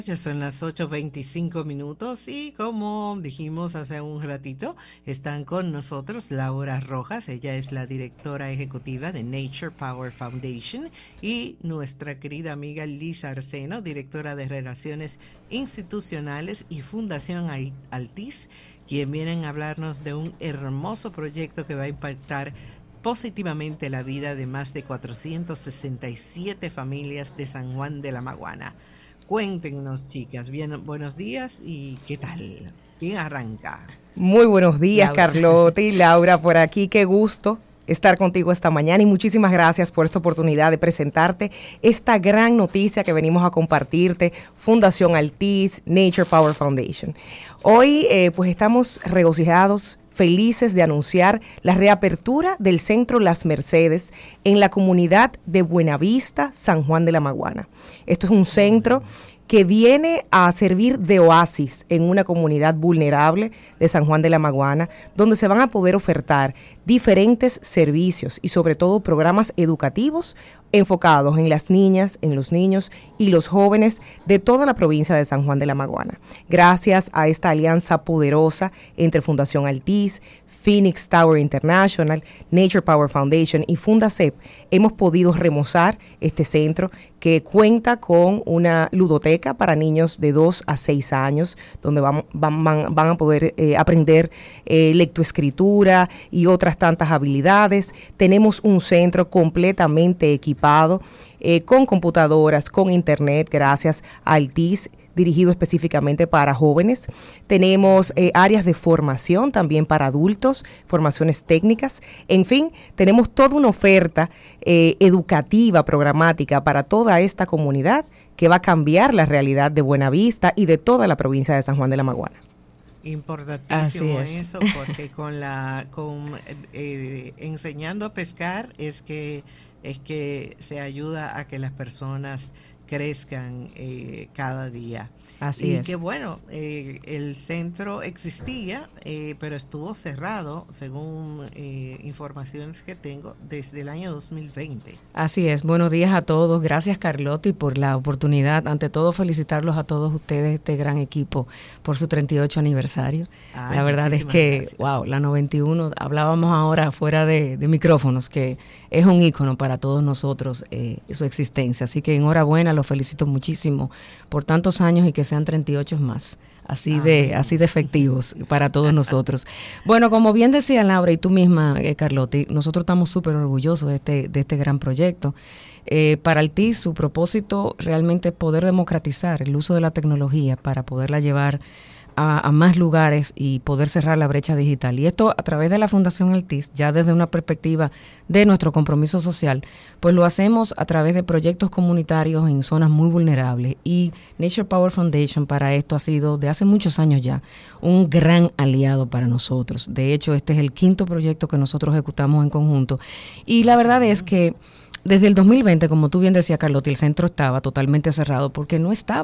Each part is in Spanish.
Ya son las 8:25 y como dijimos hace un ratito, están con nosotros Laura Rojas, ella es la directora ejecutiva de Nature Power Foundation, y nuestra querida amiga Lisa Arseno, directora de Relaciones Institucionales y Fundación Altiz, quien vienen a hablarnos de un hermoso proyecto que va a impactar positivamente la vida de más de 467 familias de San Juan de la Maguana. Cuéntenos, chicas, bien, buenos días y ¿qué tal? ¿Quién arranca? Muy buenos días, Laura. Carlota y Laura, por aquí. Qué gusto estar contigo esta mañana y muchísimas gracias por esta oportunidad de presentarte esta gran noticia que venimos a compartirte, Fundación Altiz, Nature Power Foundation. Hoy pues estamos regocijados, felices de anunciar la reapertura del Centro Las Mercedes en la comunidad de Buenavista, San Juan de la Maguana. Esto es un centro que viene a servir de oasis en una comunidad vulnerable de San Juan de la Maguana, donde se van a poder ofertar diferentes servicios y sobre todo programas educativos enfocados en las niñas, en los niños y los jóvenes de toda la provincia de San Juan de la Maguana. Gracias a esta alianza poderosa entre Fundación Altiz, Phoenix Tower International, Nature Power Foundation y Fundacep, hemos podido remozar este centro que cuenta con una ludoteca para niños de 2 a 6 años, donde van a poder aprender lectoescritura y otras tantas habilidades. Tenemos un centro completamente equipado con computadoras, con internet, gracias a Altiz, dirigido específicamente para jóvenes. Tenemos áreas de formación también para adultos, formaciones técnicas. En fin, tenemos toda una oferta educativa, programática para toda esta comunidad que va a cambiar la realidad de Buenavista y de toda la provincia de San Juan de la Maguana. Importantísimo eso, porque enseñando a pescar es que se ayuda a que las personas crezcan cada día. Así es. Que bueno, el centro existía, pero estuvo cerrado, según informaciones que tengo, desde el año 2020. Así es. Buenos días a todos. Gracias, Carlotti, por la oportunidad. Ante todo, felicitarlos a todos ustedes, este gran equipo, por su 38 aniversario. Ay, la verdad es que, gracias. wow, la 91, hablábamos ahora fuera de micrófonos, que es un ícono para todos nosotros, su existencia. Así que enhorabuena, los felicito muchísimo por tantos años y que sean 38 más. Así de efectivos para todos nosotros. Bueno, como bien decía Laura y tú misma, Carlotti, nosotros estamos súper orgullosos de este gran proyecto. Para Altiz, su propósito realmente es poder democratizar el uso de la tecnología para poderla llevar a más lugares y poder cerrar la brecha digital. Y esto a través de la Fundación Altiz, ya desde una perspectiva de nuestro compromiso social, pues lo hacemos a través de proyectos comunitarios en zonas muy vulnerables. Y Nature Power Foundation para esto ha sido, de hace muchos años ya, un gran aliado para nosotros. De hecho, este es el 5º proyecto que nosotros ejecutamos en conjunto. Y la verdad es que desde el 2020, como tú bien decías, Carlotti, el centro estaba totalmente cerrado porque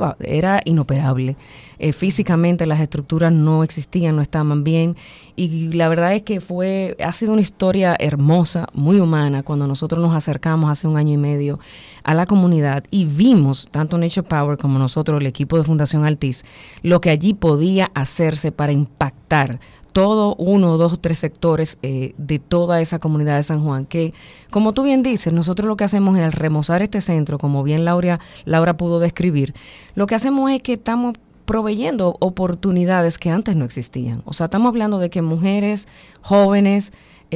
era inoperable. Físicamente las estructuras no existían, no estaban bien, y la verdad es que ha sido una historia hermosa, muy humana, cuando nosotros nos acercamos hace 1 año y medio a la comunidad y vimos, tanto Nature Power como nosotros, el equipo de Fundación Altiz, lo que allí podía hacerse para impactar todo 1, 2 o 3 sectores de toda esa comunidad de San Juan, que como tú bien dices, nosotros lo que hacemos es al remozar este centro, como bien Laura pudo describir, lo que hacemos es que estamos proveyendo oportunidades que antes no existían. O sea, estamos hablando de que mujeres, jóvenes,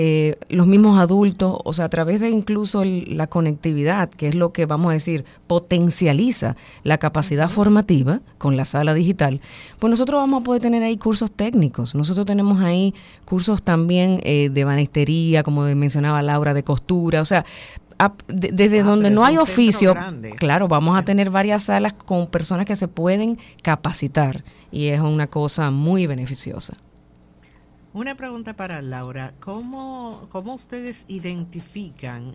los mismos adultos, o sea, a través de incluso la conectividad, que es lo que vamos a decir, potencializa la capacidad formativa con la sala digital, pues nosotros vamos a poder tener ahí cursos técnicos. Nosotros tenemos ahí cursos también de banistería, como mencionaba Laura, de costura, o sea, desde donde no hay oficio, claro, vamos a tener varias salas con personas que se pueden capacitar y es una cosa muy beneficiosa. Una pregunta para Laura, ¿cómo ustedes identifican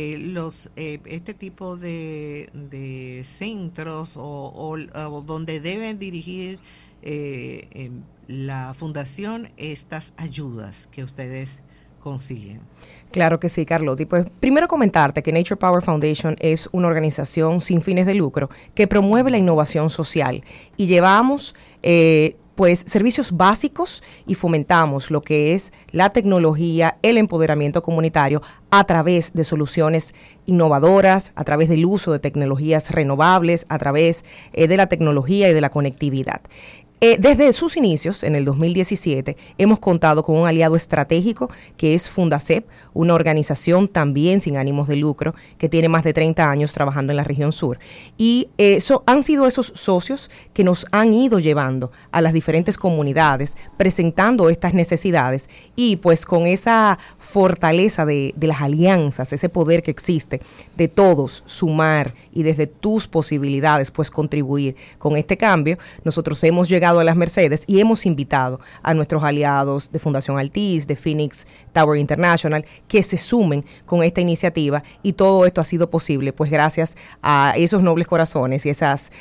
este tipo de centros o donde deben dirigir la fundación estas ayudas que ustedes consiguen. Claro que sí, Carlotti. Pues primero comentarte que Nature Power Foundation es una organización sin fines de lucro que promueve la innovación social y llevamos pues servicios básicos y fomentamos lo que es la tecnología, el empoderamiento comunitario a través de soluciones innovadoras, a través del uso de tecnologías renovables, a través de la tecnología y de la conectividad. Desde sus inicios, en el 2017, hemos contado con un aliado estratégico que es Fundacep, una organización también sin ánimos de lucro que tiene más de 30 años trabajando en la región sur. Y han sido esos socios que nos han ido llevando a las diferentes comunidades, presentando estas necesidades y pues con esa fortaleza de las alianzas, ese poder que existe de todos sumar y desde tus posibilidades pues contribuir con este cambio, nosotros hemos llegado a las Mercedes y hemos invitado a nuestros aliados de Fundación Altiz, de Phoenix Tower International, que se sumen con esta iniciativa y todo esto ha sido posible pues gracias a esos nobles corazones y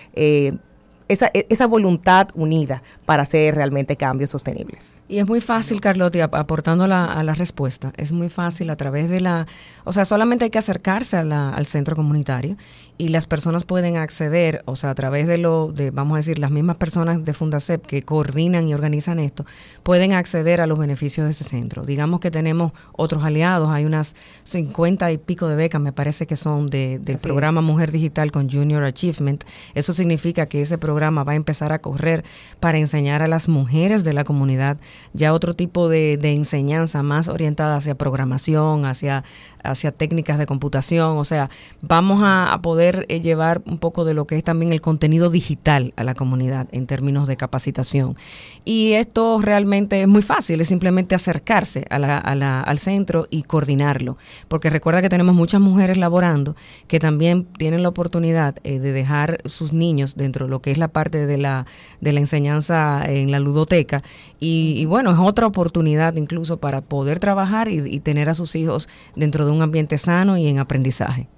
esa voluntad unida para hacer realmente cambios sostenibles. Y es muy fácil, Carlotti, aportando a la respuesta, es muy fácil a través de solamente hay que acercarse al centro comunitario y las personas pueden acceder, a través vamos a decir, las mismas personas de Fundacep que coordinan y organizan esto, pueden acceder a los beneficios de ese centro. Digamos que tenemos otros aliados, hay unas 50 y pico de becas, me parece que son del programa Mujer Digital con Junior Achievement. Eso significa que ese programa va a empezar a correr para enseñar a las mujeres de la comunidad ya otro tipo de enseñanza más orientada hacia programación, hacia técnicas de computación. Vamos a poder llevar un poco de lo que es también el contenido digital a la comunidad en términos de capacitación. Y esto realmente es muy fácil, es simplemente acercarse al centro y coordinarlo, porque recuerda que tenemos muchas mujeres laborando que también tienen la oportunidad de dejar sus niños dentro de lo que es la parte de la enseñanza en la ludoteca y bueno, es otra oportunidad incluso para poder trabajar y tener a sus hijos dentro de un ambiente sano y en aprendizaje.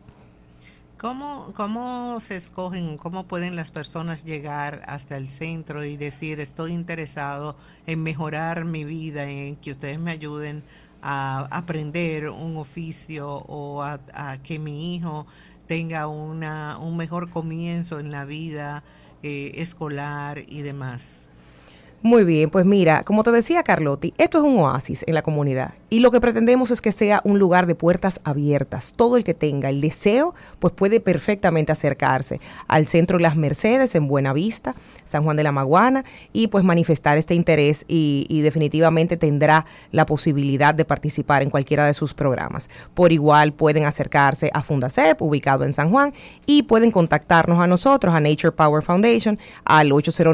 ¿Cómo se escogen, cómo pueden las personas llegar hasta el centro y decir estoy interesado en mejorar mi vida, en que ustedes me ayuden a aprender un oficio o a que mi hijo tenga un mejor comienzo en la vida escolar y demás? Muy bien, pues mira, como te decía Carlotti, esto es un oasis en la comunidad y lo que pretendemos es que sea un lugar de puertas abiertas. Todo el que tenga el deseo, pues puede perfectamente acercarse al Centro Las Mercedes en Buenavista, San Juan de la Maguana y pues manifestar este interés y definitivamente tendrá la posibilidad de participar en cualquiera de sus programas. Por igual pueden acercarse a Fundacep, ubicado en San Juan, y pueden contactarnos a nosotros, a Nature Power Foundation, al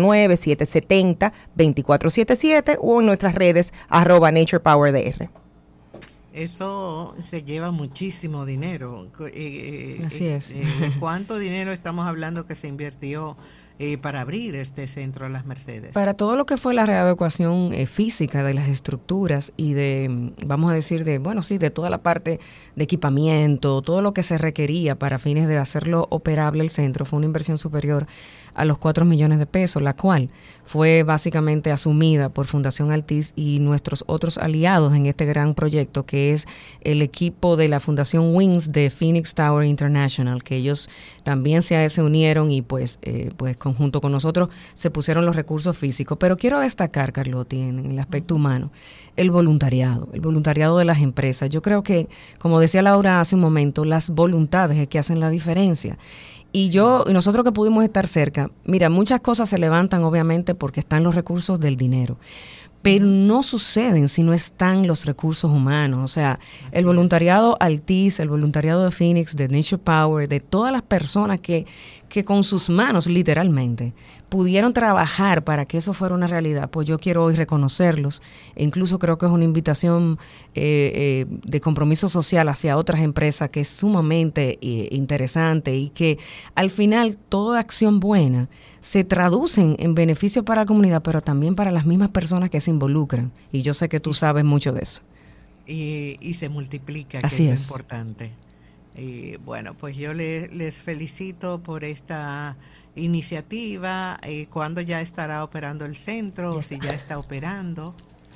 809-770-2477 o en nuestras redes @NaturePowerDR. Eso se lleva muchísimo dinero. Así es. ¿Cuánto dinero estamos hablando que se invirtió para abrir este centro a Las Mercedes? Para todo lo que fue la readecuación física de las estructuras y vamos a decir, de toda la parte de equipamiento, todo lo que se requería para fines de hacerlo operable el centro, fue una inversión superior a los 4 millones de pesos, la cual fue básicamente asumida por Fundación Altiz y nuestros otros aliados en este gran proyecto, que es el equipo de la Fundación Wings de Phoenix Tower International, que ellos también se unieron y pues conjunto con nosotros se pusieron los recursos físicos. Pero quiero destacar, Carlotti, en el aspecto humano, el voluntariado de las empresas. Yo creo que, como decía Laura hace un momento, las voluntades es que hacen la diferencia. Y nosotros que pudimos estar cerca, mira, muchas cosas se levantan obviamente porque están los recursos del dinero, pero no suceden si no están los recursos humanos. O sea, el voluntariado Altiz, el voluntariado de Phoenix, de Nature Power, de todas las personas que con sus manos, literalmente, pudieron trabajar para que eso fuera una realidad, pues yo quiero hoy reconocerlos. E incluso creo que es una invitación de compromiso social hacia otras empresas que es sumamente interesante y que al final toda acción buena se traducen en beneficio para la comunidad, pero también para las mismas personas que se involucran. Y yo sé que tú sabes mucho de eso. Y se multiplica, que Así es es. lo importante. Bueno, pues yo les felicito por esta iniciativa. ¿Cuándo ya estará operando el centro? O si ya está operando.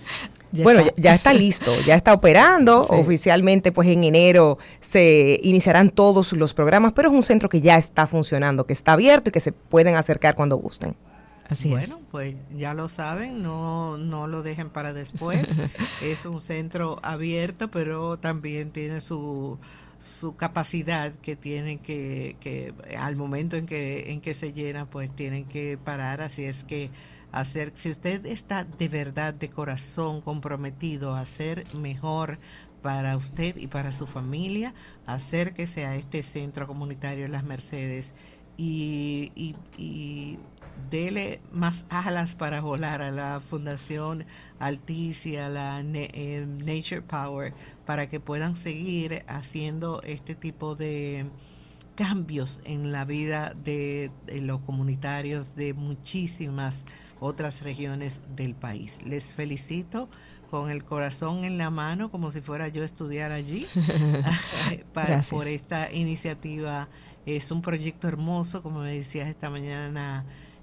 Ya está listo, ya está operando. Sí. Oficialmente, pues en enero se iniciarán todos los programas, pero es un centro que ya está funcionando, que está abierto y que se pueden acercar cuando gusten. Así es. Bueno, pues ya lo saben, no lo dejen para después. Es un centro abierto, pero también tiene su capacidad que tienen que al momento en que se llena, pues tienen que parar. Así es que si usted está de verdad, de corazón comprometido a hacer mejor para usted y para su familia, acérquese a este centro comunitario en Las Mercedes y dele más alas para volar a la Fundación Altis y a la Nature Power para que puedan seguir haciendo este tipo de cambios en la vida de los comunitarios de muchísimas otras regiones del país. Les felicito con el corazón en la mano, como si fuera yo a estudiar allí, por esta iniciativa. Es un proyecto hermoso, como me decías esta mañana,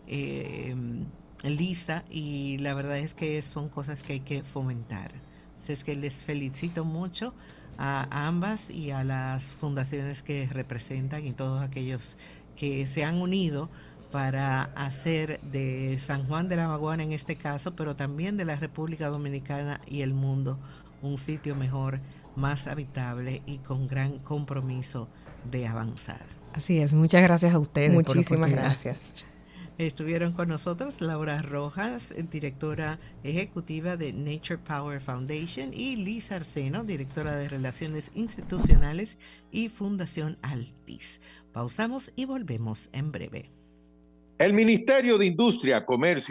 Lisa, y la verdad es que son cosas que hay que fomentar. Así es que les felicito mucho a ambas y a las fundaciones que representan y todos aquellos que se han unido para hacer de San Juan de la Maguana en este caso, pero también de la República Dominicana y el mundo, un sitio mejor, más habitable y con gran compromiso de avanzar. Así es, muchas gracias a ustedes. Muchísimas gracias. Estuvieron con nosotros Laura Rojas, directora ejecutiva de Nature Power Foundation, y Lisa Arseno, directora de Relaciones Institucionales y Fundación Altis. Pausamos y volvemos en breve. El Ministerio de Industria, Comercio